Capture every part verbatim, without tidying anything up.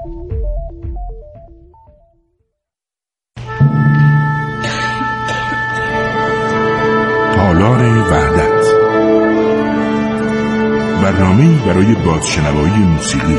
تالار وحدت، برنامه‌ای برای بازشنوایی موسیقی.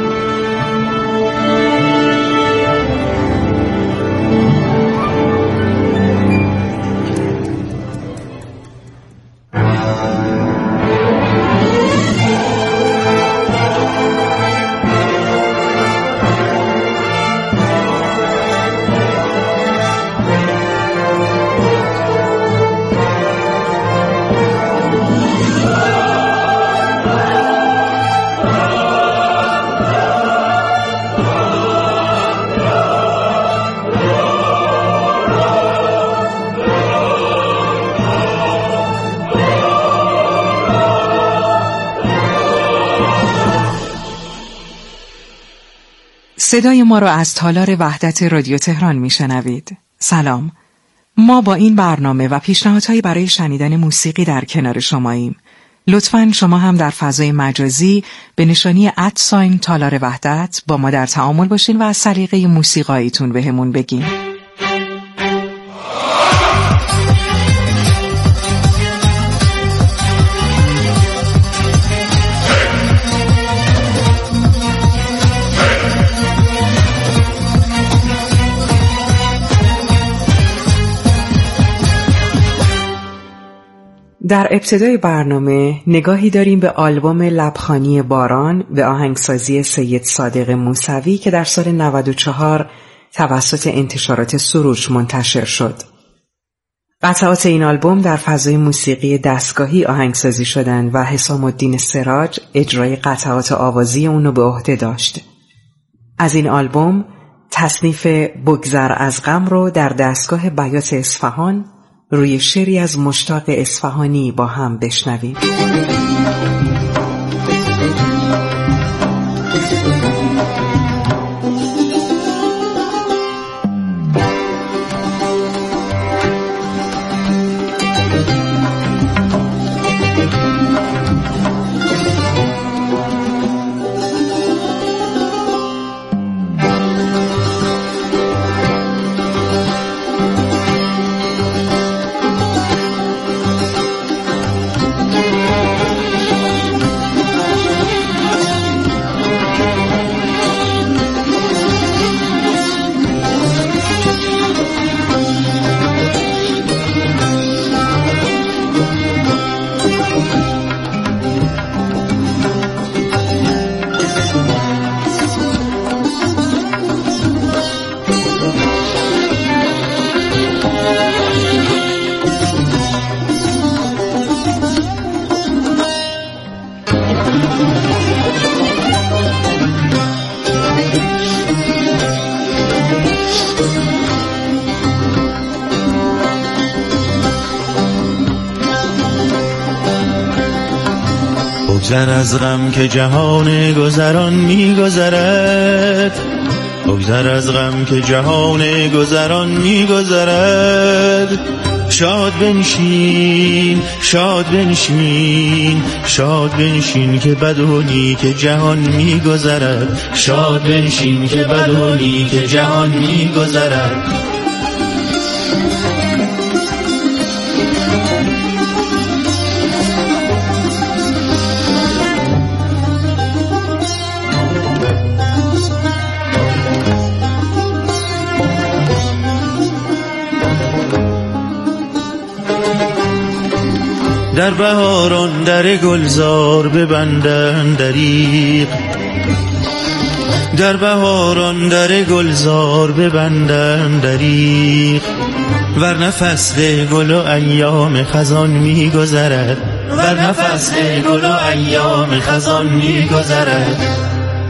صدای ما را از تالار وحدت رادیو تهران میشنوید. سلام. ما با این برنامه و پیشنهادهایی برای شنیدن موسیقی در کنار شماییم. لطفاً شما هم در فضای مجازی به نشانی ادساین تالار وحدت با ما در تعامل باشین و از سلیقه موسیقاییتون بهمون بگین. در ابتدای برنامه نگاهی داریم به آلبوم لبخانی باران به آهنگسازی سید صادق موسوی که در سال نود و چهار توسط انتشارات سروش منتشر شد. قطعات این آلبوم در فضای موسیقی دستگاهی آهنگسازی شدند و حسام الدین سراج اجرای قطعات آوازی اونو به عهده داشت. از این آلبوم تصنیف بگذر از غم رو در دستگاه بیات اصفهان روی شعری از مشتاق اصفهانی با هم بشنویم. بگذر از غم که جهان گذران می گذرد، بگذر از غم که جهان گذران می گذرد. شاد بنشین شاد بنشین شاد بنشین که بد و نیک جهان می گذرد، شاد بنشین که بد و نیک جهان می گذرد. در بهاران در گلزار ببندن دریغ، در بهاران در گلزار ببندن دریغ. ورنه فصل گل و ایام خزان می گذرد، ورنه فصل گل و ایام خزان می گذرد.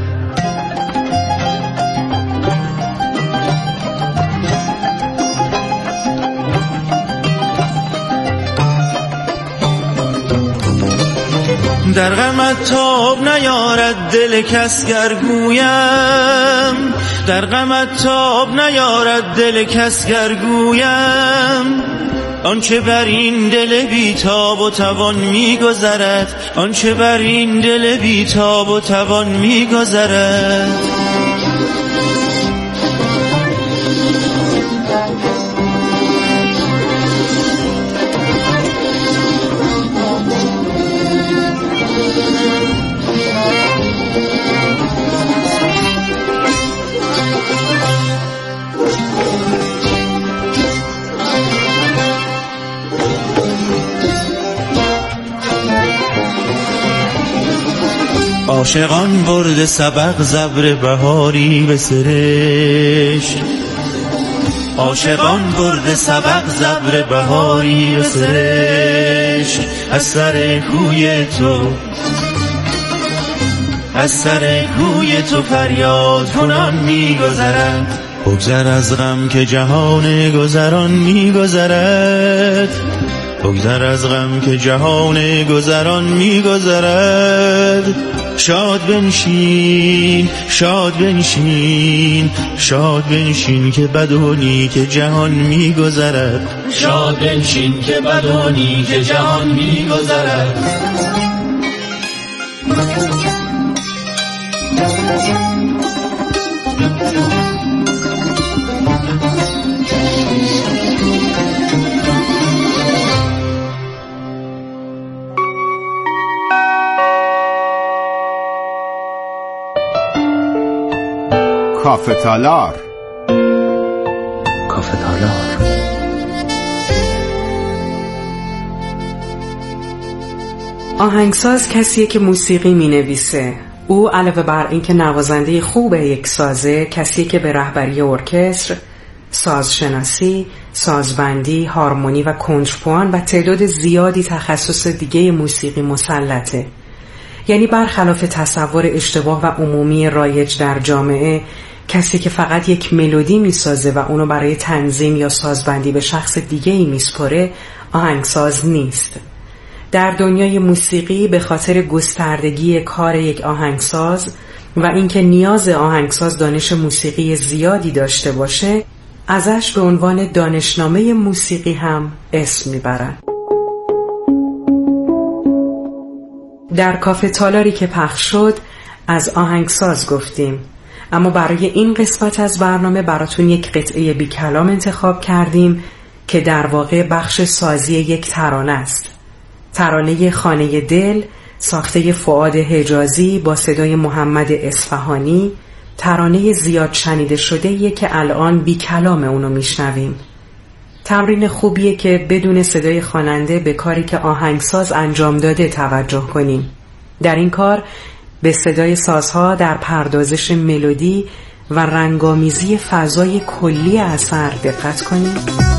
در غمت تاب نیارد دل کس گر گویم، در غمت تاب نیارد دل کس گر گویم. آنچه بر این دل بیتاب و توان می‌گذرد، آنچه بر این دل بیتاب و توان می‌گذرد. عاشقان برده سبق زبر بهاری به سرشک، عاشقان برده سبق زبر بهاری به سرشک. از سر کوی تو از سر کوی تو فریاد کنان میگذرد. بگذر از غم که جهان گذران میگذرد، بگذر از غم که جهان گذران میگذرد. شاد بنشین شاد بنشین شاد بنشین که بد و نیک جهان میگذرد. شاد بنشین که بد و نیک جهان میگذرد. کافه تالار. کافه تالار. آهنگساز کسیه که موسیقی می نویسه. او علاوه بر اینکه نوازنده خوب یک سازه، کسیه که به رهبری ارکستر، سازشناسی، سازبندی، هارمونی و کنجپوان و تعداد زیادی تخصص دیگه موسیقی مسلطه. یعنی برخلاف تصور اشتباه و عمومی رایج در جامعه، کسی که فقط یک ملودی میسازه و اونو برای تنظیم یا سازبندی به شخص دیگه‌ای میسپره، آهنگساز نیست. در دنیای موسیقی به خاطر گستردگی کار یک آهنگساز و اینکه نیاز آهنگساز دانش موسیقی زیادی داشته باشه، ازش به عنوان دانشنامه موسیقی هم اسم میبرن. در کافه تالاری که پخش شد از آهنگساز گفتیم، اما برای این قسمت از برنامه براتون یک قطعه بی کلام انتخاب کردیم که در واقع بخش سازی یک ترانه است. ترانه خانه دل ساخته فؤاد حجازی با صدای محمد اصفهانی، ترانه زیاد شنیده شده که الان بی کلام اونو میشنویم. تمرین خوبیه که بدون صدای خواننده به کاری که آهنگساز انجام داده توجه کنیم. در این کار به صدای سازها در پردازش ملودی و رنگامیزی فضای کلی اثر دقت کنیم.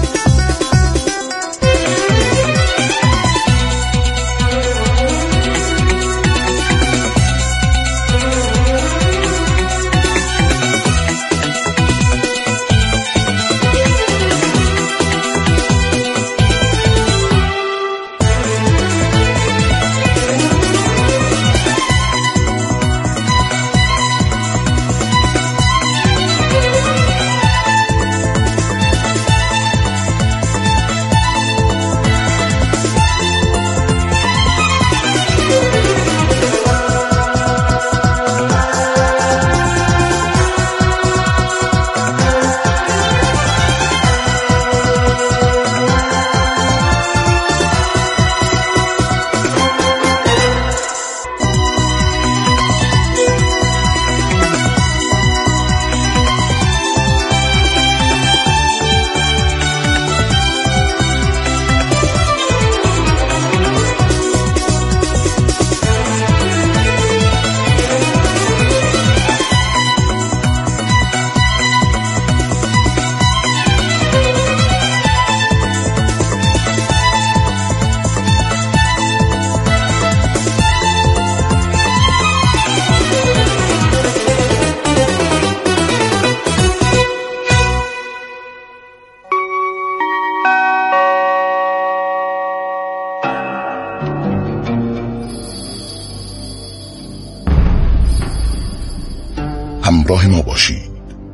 همراه ما باشید،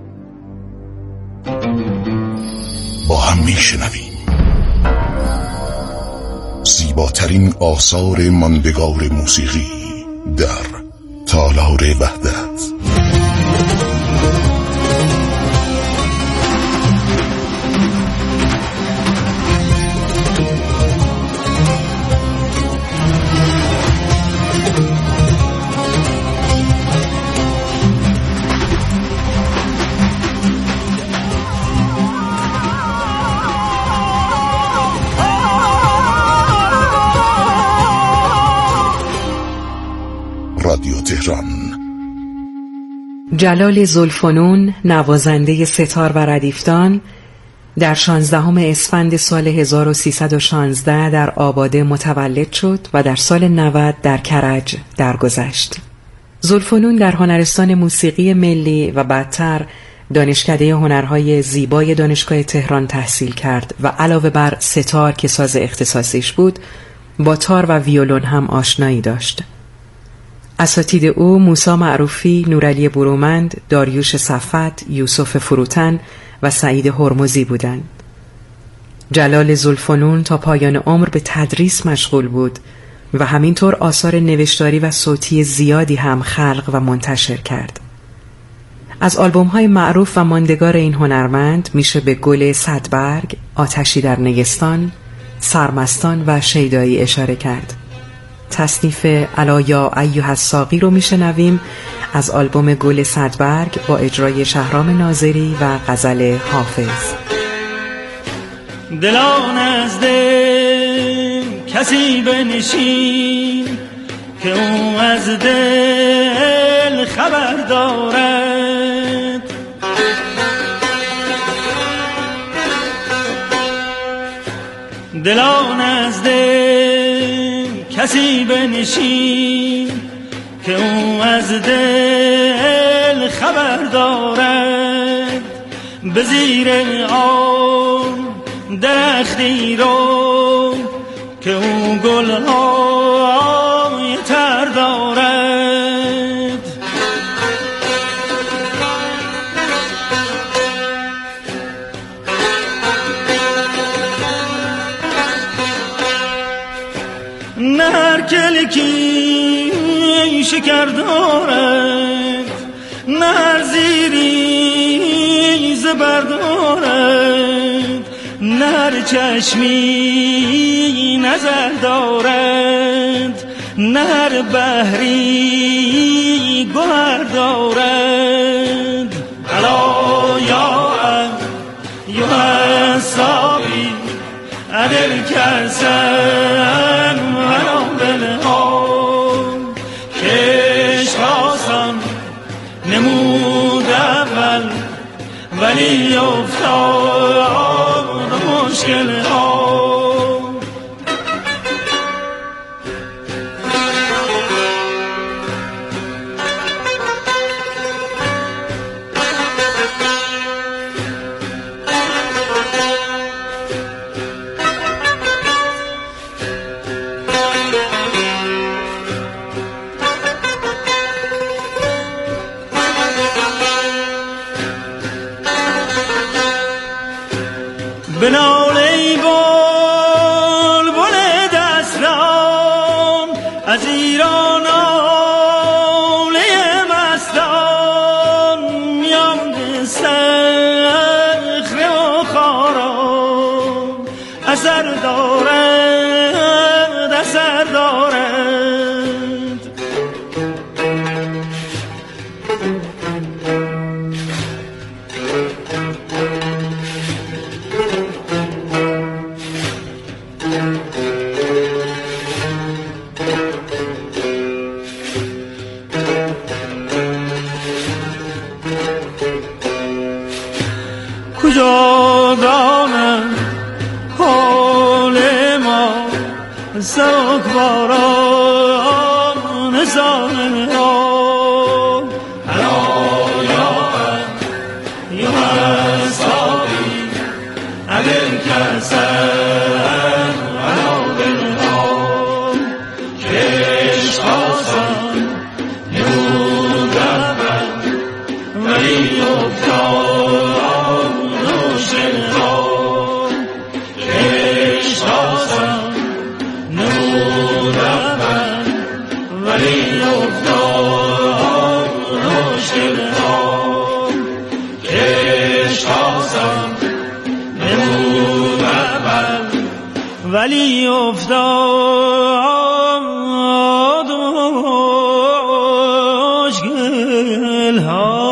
با هم میشنویم زیباترین آثار ماندگار موسیقی در تالار وحدت. رادیو تهران. تهران. جلال ذوالفنون، نوازنده ستار و ردیفدان، در شانزدهم اسفند سال هزار و سیصد و شانزده در آباده متولد شد و در سال نود در کرج درگذشت. ذوالفنون در هنرستان موسیقی ملی و بعدتر دانشکده هنرهای زیبای دانشگاه تهران تحصیل کرد و علاوه بر ستار که ساز اختصاصیش بود، با تار و ویولون هم آشنایی داشت. اساتید او موسی معروفی، نورعلی برومند، داریوش صفت، یوسف فروتن و سعید هرمزی بودند. جلال ذوالفنون تا پایان عمر به تدریس مشغول بود و همینطور آثار نوشتاری و صوتی زیادی هم خلق و منتشر کرد. از آلبوم‌های معروف و ماندگار این هنرمند میشه به گل صدبرگ، آتشی در نگستان، سرمستان و شیدایی اشاره کرد. تصنیف الا یا ایها الساقی رو میشنویم از آلبوم گل صدبرگ با اجرای شهرام ناظری و غزل حافظ. دلان از دل کسی بنشین که او از دل خبر دارد، دلان از دل کسی بنشین که او از دل خبر دارد، به زیر آن درختی رو که او گلهای تر دارد. نه هر کلکی شکر دارد، نه هر زیری زبر دارد، نه هر چشمی نظر دارد، نه هر بحری گوهر دارد. الا یا یا صابی ادل کسن ولو بلها کش خواستم نمود اول ولی افتاد مشکل ها. بنال ای بلبل دستان از ایران آله مستان، میان صخره و خاران اثر دارد اثر دارد. کجا دانم حال ما سبکباران ظالم ها. الا یا یا صابی ادل کسن ولو بلها کش خواستم نمود اول ولی افتاد مشکل ها. کش خواستم نمود اول ولی افتاد مشکل ها. کش خواستم نمود اول ولی افتاد مشکل ها.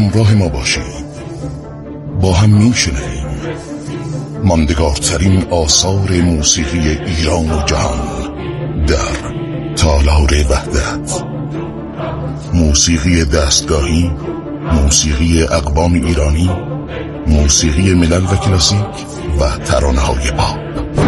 همراه ما باشید. با هم میشنویم ماندگارترین آثار موسیقی ایران و جهان در تالار وحدت. موسیقی دستگاهی، موسیقی اقوام ایرانی، موسیقی ملل و کلاسیک و ترانه‌های پاپ.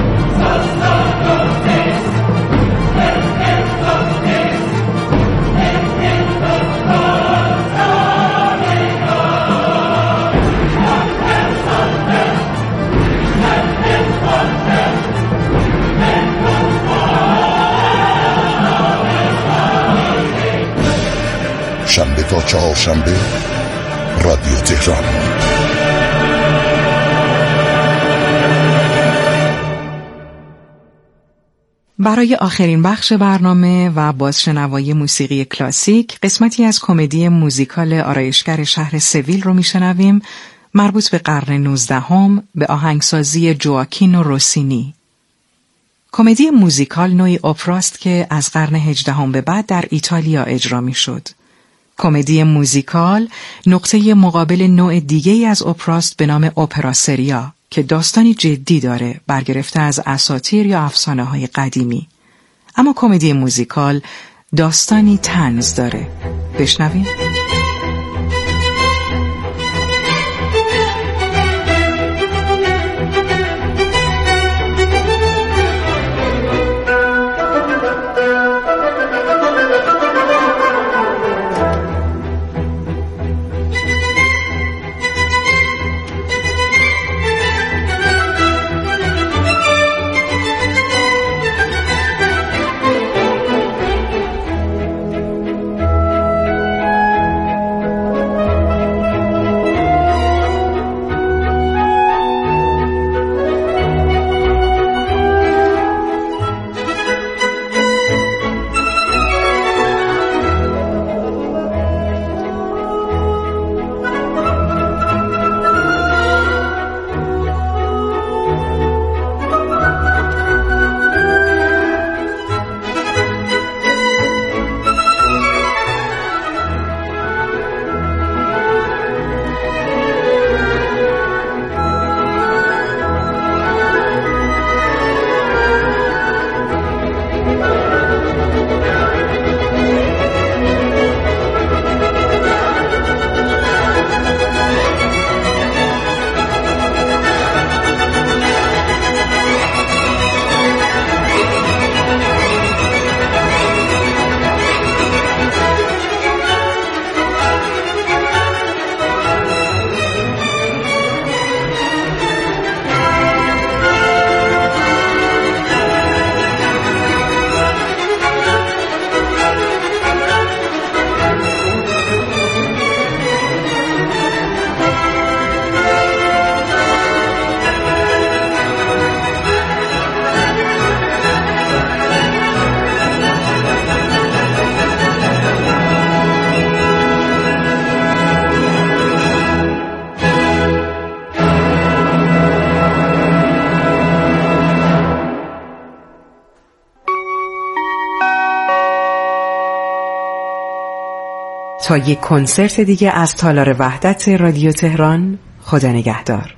شنبه تا چهارشنبه رادیو تهران. برای آخرین بخش برنامه و بازشنوایی موسیقی کلاسیک، قسمتی از کمدی موزیکال آرایشگر شهر سویل رو میشنویم، مربوط به قرن نوزدهم به آهنگسازی جواکین و روسینی. کمدی موزیکال نوعی اپراست که از قرن هجدهم به بعد در ایتالیا اجرا میشد. کمدی موزیکال نقطه مقابل نوع دیگه‌ای از اپراست به نام اپرا سریا که داستانی جدی داره، برگرفته از اساطیر یا افسانه‌های قدیمی. اما کمدی موزیکال داستانی طنز داره. بشنویم. تا یک کنسرت دیگه از تالار وحدت رادیو تهران، خدا نگهدار.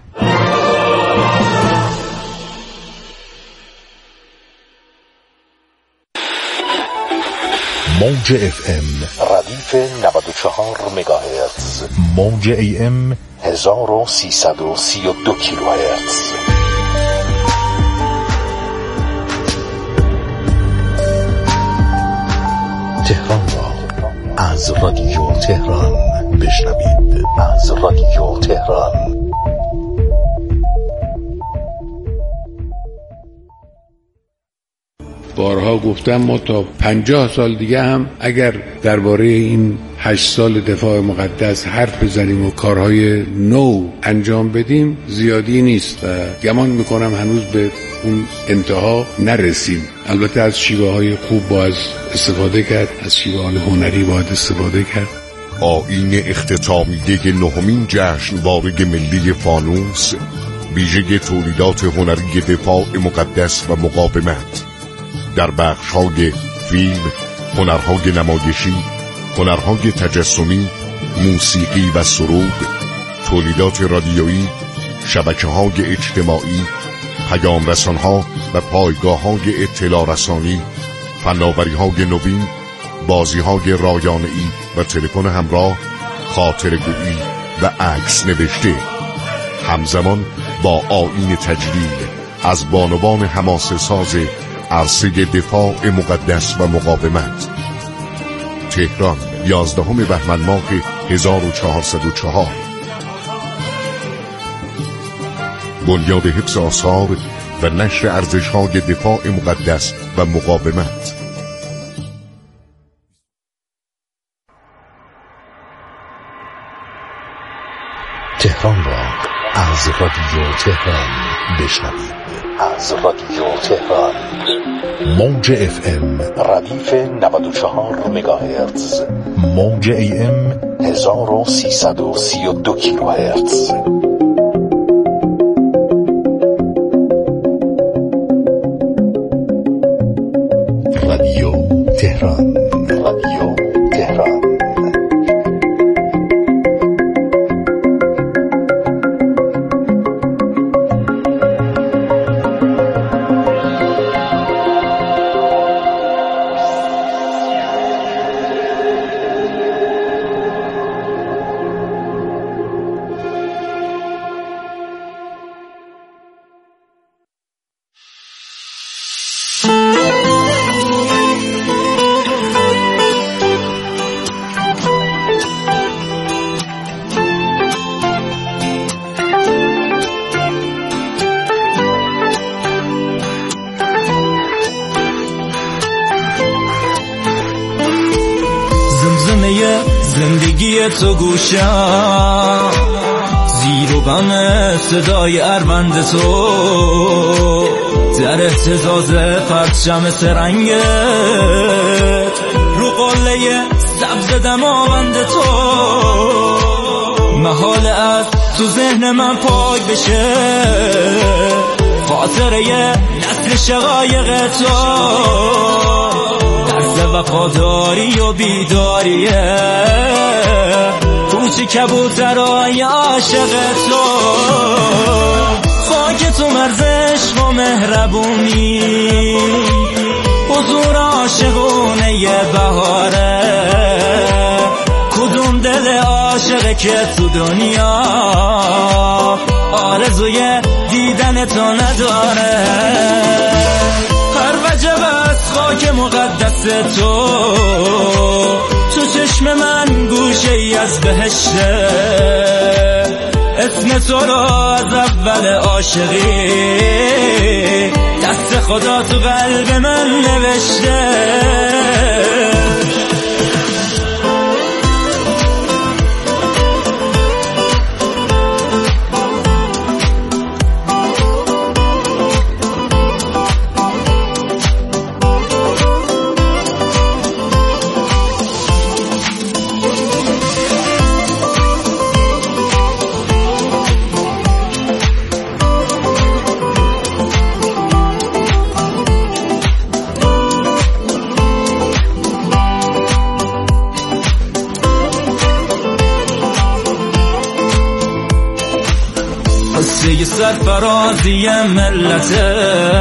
موج اف ام ردیف نود و چهار مگاهرتز، موج ای ام هزار و سیصد و سی و دو کیلوهرتز. تهران را از رادیو تهران بشنوید. از رادیو تهران. بارها گفتم ما تا پنجاه سال دیگه هم اگر درباره این هشت سال دفاع مقدس حرف بزنیم و کارهای نو انجام بدیم زیادی نیست و گمان میکنم هنوز به اون انتها نرسیم. البته از شیوه های خوب باید استفاده کرد، از شیوه های هنری باید استفاده کرد. آیین اختتامیه نهمین جشنواره ملی فانوس، ویژه تولیدات هنری دفاع مقدس و مقاومت در بخش‌های فیلم، هنرهای نمایشی، هنرهای تجسمی موسیقی و سرود، تولیدات رادیویی، شبکه‌های اجتماعی، پیام رسان‌ها و پایگاه‌های اطلاع رسانی، فناوری‌های نوین، بازی‌های رایانه‌ای و تلفن همراه، خاطره‌گویی و عکس نوشته، همزمان با آیین تجلیل از بانوان حماسه ساز عرصه دفاع مقدس و مقاومت. تهران، یازدهم بهمن ماه هزار و چهارصد و چهار. بنیاد حفظ آثار و نشر ارزش‌های دفاع مقدس و مقاومت. تهران را از رادیو تهران بشنوید. از رادیو تهران موج اف ام ردیف نود و چهار مگاهرتز، موج ای ام هزار و سیصد و سی و دو کیلوهرتز. رادیو تهران، رادیو تهران. زندگی تو گوشم، زیر و بم صدای اروند تو، در اهتزاز پرچم سرنگت، رو قله سبز دماوند تو، محال از تو ذهن من پاک بشه خاطره نسل شقایق تو، وفاداری و بیداریه کوچه کبوترای عاشق تو، خاک تو مرز عشق و مهربونی، حضور عاشقونه بهاره، کدوم دل عاشقه که تو دنیا آرزوی دیدن تو نداره، هر وجب از خاک مقدس تو، تو چشم من گوشه ای از بهشته، اسم تو رو از اول عاشقی دست خدا تو قلب من نوشته. قصه سرفرازی ملته،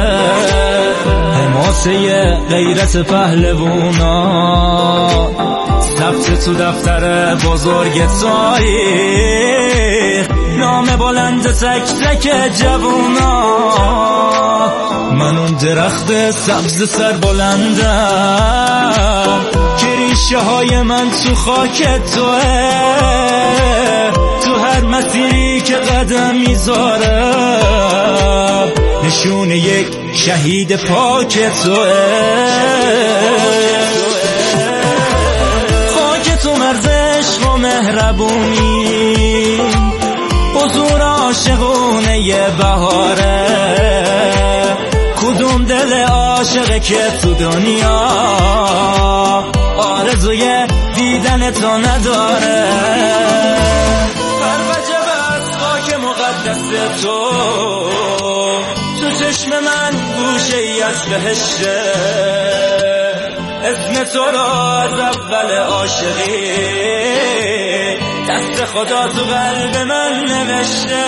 حماسه غیرت پهلوونا، ثبت تو دفتر بزرگ تاریخ، نام بلند تک تک جوونا، من اون درخت سبز سر بلندم که ریشه های من تو خاک توه، تو هر مسیری که قدم میذارم نشون یک شهید پاک توه، خاک تو مرز عشق و مهربونی، حضور عاشقونه بهاره، کدوم دل عاشقه که تو دنیا آرزوی دیدن تو نداره، هر وجب از خاک مقدس تو، تو چشم من گوشه ای از بهشته، اسم تو را از اول عاشقی دست خدا تو قلب من نوشته.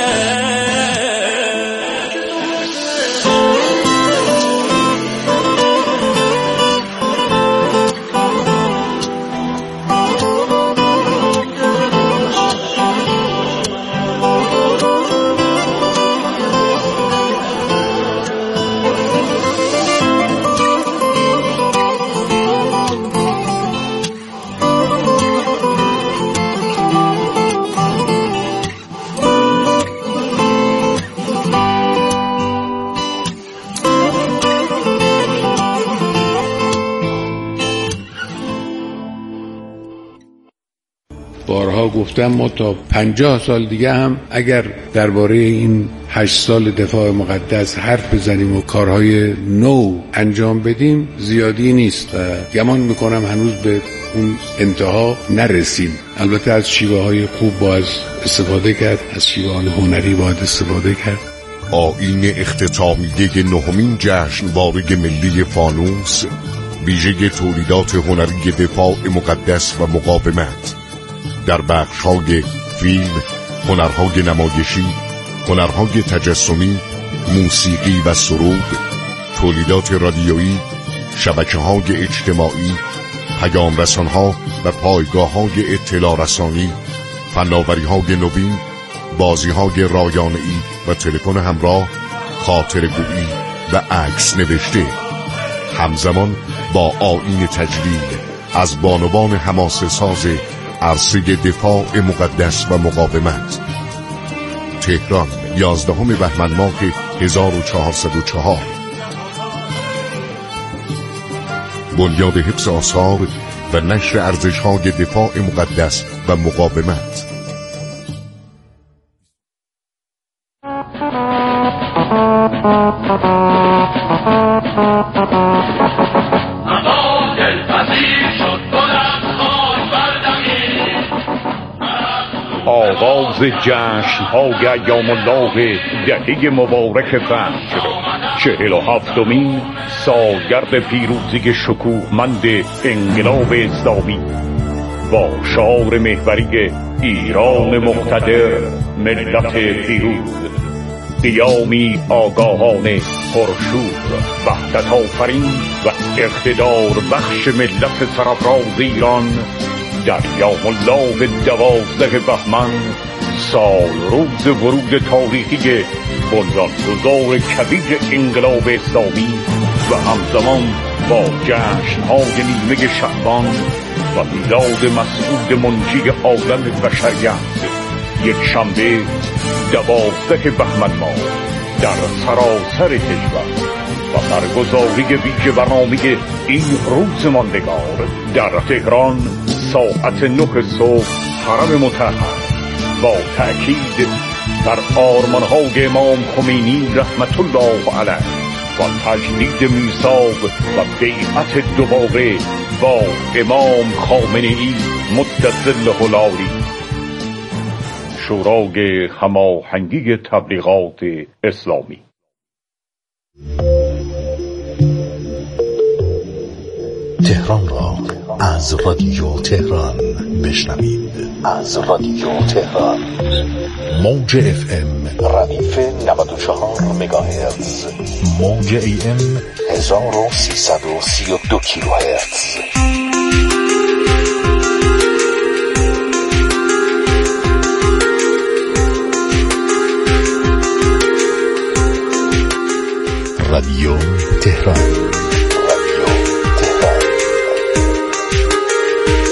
بارها گفتم ما تا پنجاه سال دیگه هم اگر درباره این هشت سال دفاع مقدس حرف بزنیم و کارهای نو انجام بدیم زیادی نیست و گمان میکنم هنوز به اون انتها نرسیم. البته از شیوه های خوب باید استفاده کرد، از شیوه های هنری باید استفاده کرد. آیین اختتامیه نهمین جشنواره ملی فانوس، ویژه تولیدات هنری دفاع مقدس و مقاومت در بخش‌های فیلم، هنرهای نمایشی، هنرهای تجسمی، موسیقی و سرود، تولیدات رادیویی، شبکه‌های اجتماعی، پیام‌رسان‌ها و پایگاه‌های اطلاع رسانی، فناوری‌های نوین، بازی‌های رایانه‌ای و تلفن همراه، خاطره‌گویی و عکس نوشته، همزمان با آیین تجلیل از بانوان حماسه ساز عرصه دفاع مقدس و مقاومت. تهران، یازدهم بهمن ماه هزار و چهارصد و چهار. بنیاد حفظ آثار و نشر ارزش‌های دفاع مقدس و مقاومت. آغاز جشن‌های ایام الله دهه مبارک فجر، چهل و هفتمین سالگرد پیروزی شکوهمند انقلاب اسلامی با شعار محوری ایران مقتدر، ملت پیروز، قیامی آگاهانه پرشور، وحدت آفرین و اقتدار بخش ملت سرفراز ایران در یوم الله دوازده بهمن، سال روز ورود تاریخی بنیانگذار کبیر انقلاب اسلامی و همزمان با جشن‌های نیمه شعبان و میلاد مسعود منجی عالم بشریت، یک شنبه دوازده بهمن ماه در سراسر کشور و برگزاری ویژه برنامه این روز ماندگار در تهران ساعت نه صبح حرم مطهر با تأکید بر آرمان‌های امام خمینی رحمت الله علیه و تجدید میثاق و بیعت دوباره با امام خامنه‌ای مدظله العالی. شورای هماهنگی تبلیغات اسلامی. تهران را از رادیو تهران بشنوید. از رادیو تهران موج اف ام ردیف نود و چهار مگاهرتز، موج ای ام هزار و سیصد و سی و دو کیلوهرتز.